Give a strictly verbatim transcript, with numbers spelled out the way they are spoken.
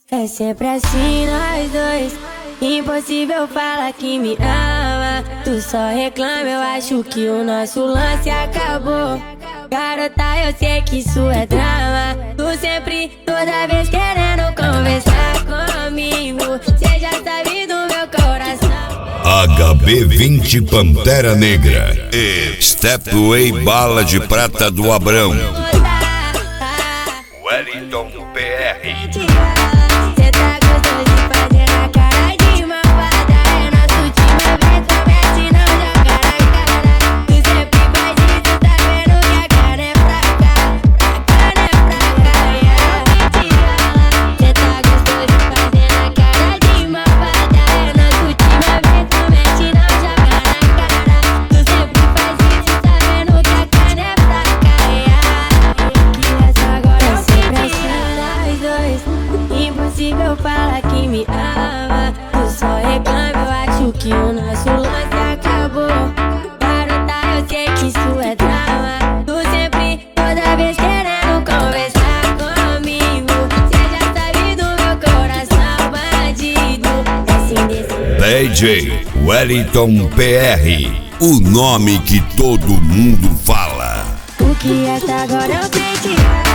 É sempre assim nós dois, impossível falar que me ama. Tu só reclama, eu acho que o nosso lance acabou. Garota, eu sei que isso é drama. Tu sempre, toda vez querendo conversar comigo. Cê já sabe do meu coração. H B vinte Pantera Negra e Stepway Bala de Prata do Abrão. Wellington P R. Cê tá gostoso de fazer na cara de malvada. É nosso time, vem comece, não joga na cara. Tu sempre faz isso, tá vendo que a cara é fraca. A cara é fraca, é. Cê tá gostoso de fazer na cara de malvada. É nosso time, vem comece, não joga na cara. Tu sempre faz isso, tá vendo que a cara é fraca, é. Que essa agora é sempre assim, nós dois. Impossível falar que me ama. Tu só reclama, eu acho que o nosso lance acabou. Garota, eu sei que isso é drama. Tu sempre, toda vez querendo conversar comigo. Cê já sabe do meu coração bandido. Assim desse D J Wellington P R, o nome que todo mundo fala. o que essa agora eu sei que